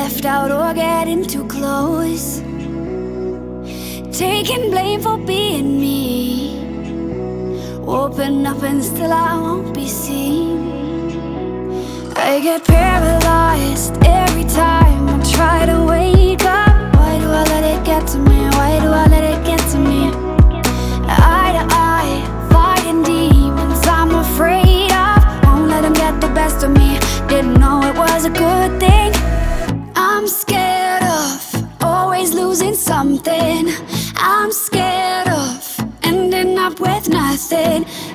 left out or getting too close, taking blame for being me. Open up and still I won't be seen. I get paralyzed every time I try to wake up. Why do I let it get to me? Why do I let it get to me? Eye to eye, fighting demons I'm afraid of. Won't let them get the best of me. Didn't know it was a good thing. I'm scared of always losing something. I'm scared of ending up with nothing.